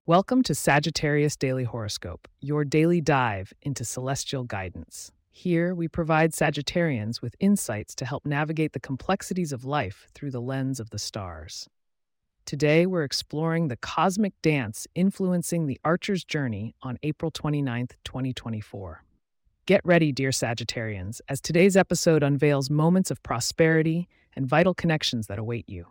Welcome to Sagittarius Daily Horoscope, your daily dive into celestial guidance. Here, we provide Sagittarians with insights to help navigate the complexities of life through the lens of the stars. Today, we're exploring the cosmic dance influencing the Archer's journey on April 29th, 2024. Get ready, dear Sagittarians, as today's episode unveils moments of prosperity and vital connections that await you.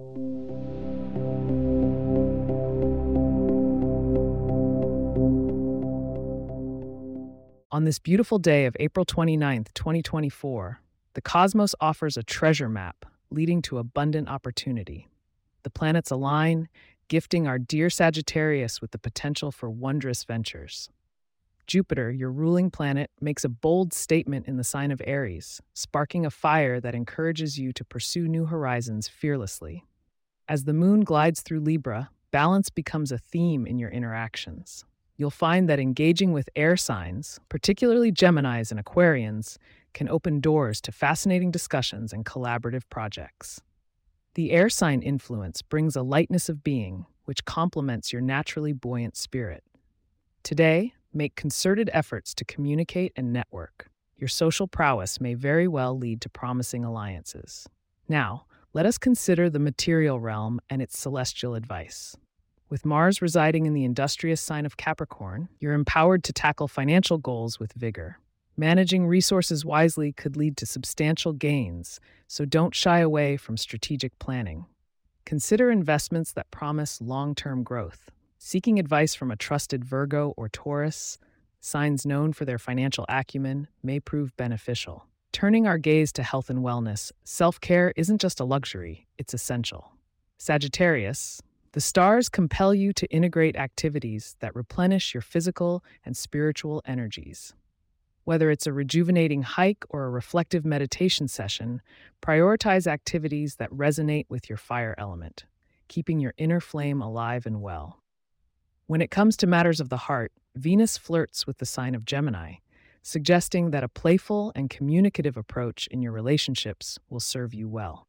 On this beautiful day of April 29th, 2024, the cosmos offers a treasure map leading to abundant opportunity. The planets align, gifting our dear Sagittarius with the potential for wondrous ventures. Jupiter, your ruling planet, makes a bold statement in the sign of Aries, sparking a fire that encourages you to pursue new horizons fearlessly. As the moon glides through Libra, balance becomes a theme in your interactions. You'll find that engaging with air signs, particularly Geminis and Aquarians, can open doors to fascinating discussions and collaborative projects. The air sign influence brings a lightness of being, which complements your naturally buoyant spirit. Today, make concerted efforts to communicate and network. Your social prowess may very well lead to promising alliances. Now, let us consider the material realm and its celestial advice. With Mars residing in the industrious sign of Capricorn, you're empowered to tackle financial goals with vigor. Managing resources wisely could lead to substantial gains, so don't shy away from strategic planning. Consider investments that promise long-term growth. Seeking advice from a trusted Virgo or Taurus, signs known for their financial acumen, may prove beneficial. Turning our gaze to health and wellness, self-care isn't just a luxury, it's essential. Sagittarius, the stars compel you to integrate activities that replenish your physical and spiritual energies. Whether it's a rejuvenating hike or a reflective meditation session, prioritize activities that resonate with your fire element, keeping your inner flame alive and well. When it comes to matters of the heart, Venus flirts with the sign of Gemini, suggesting that a playful and communicative approach in your relationships will serve you well.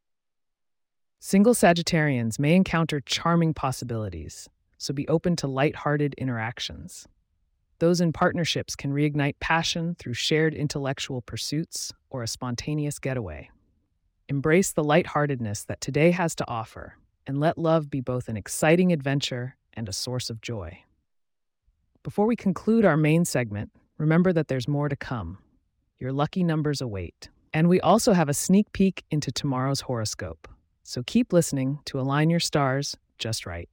Single Sagittarians may encounter charming possibilities, so be open to light-hearted interactions. Those in partnerships can reignite passion through shared intellectual pursuits or a spontaneous getaway. Embrace the lightheartedness that today has to offer, and let love be both an exciting adventure and a source of joy. Before we conclude our main segment, remember that there's more to come. Your lucky numbers await. And we also have a sneak peek into tomorrow's horoscope. So keep listening to align your stars just right.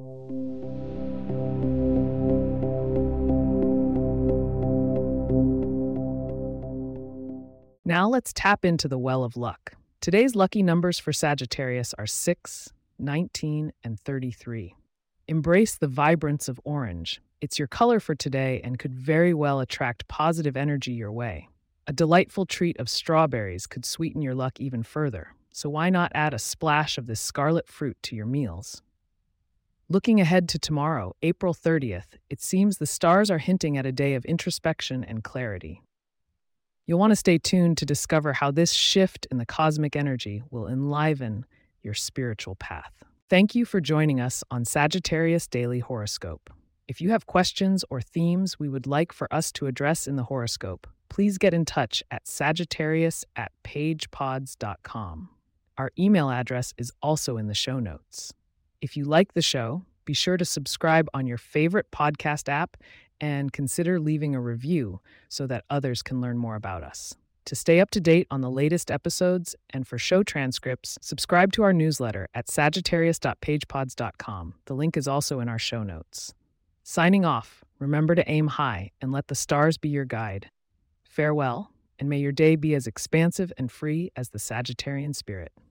Now let's tap into the well of luck. Today's lucky numbers for Sagittarius are 6, 19, and 33. Embrace the vibrance of orange. It's your color for today and could very well attract positive energy your way. A delightful treat of strawberries could sweeten your luck even further. So why not add a splash of this scarlet fruit to your meals? Looking ahead to tomorrow, April 30th, it seems the stars are hinting at a day of introspection and clarity. You'll want to stay tuned to discover how this shift in the cosmic energy will enliven your spiritual path. Thank you for joining us on Sagittarius Daily Horoscope. If you have questions or themes we would like for us to address in the horoscope, please get in touch at sagittarius@pagepods.com. Our email address is also in the show notes. If you like the show, be sure to subscribe on your favorite podcast app and consider leaving a review so that others can learn more about us. To stay up to date on the latest episodes and for show transcripts, subscribe to our newsletter at sagittarius.pagepods.com. The link is also in our show notes. Signing off, remember to aim high and let the stars be your guide. Farewell, and may your day be as expansive and free as the Sagittarian spirit.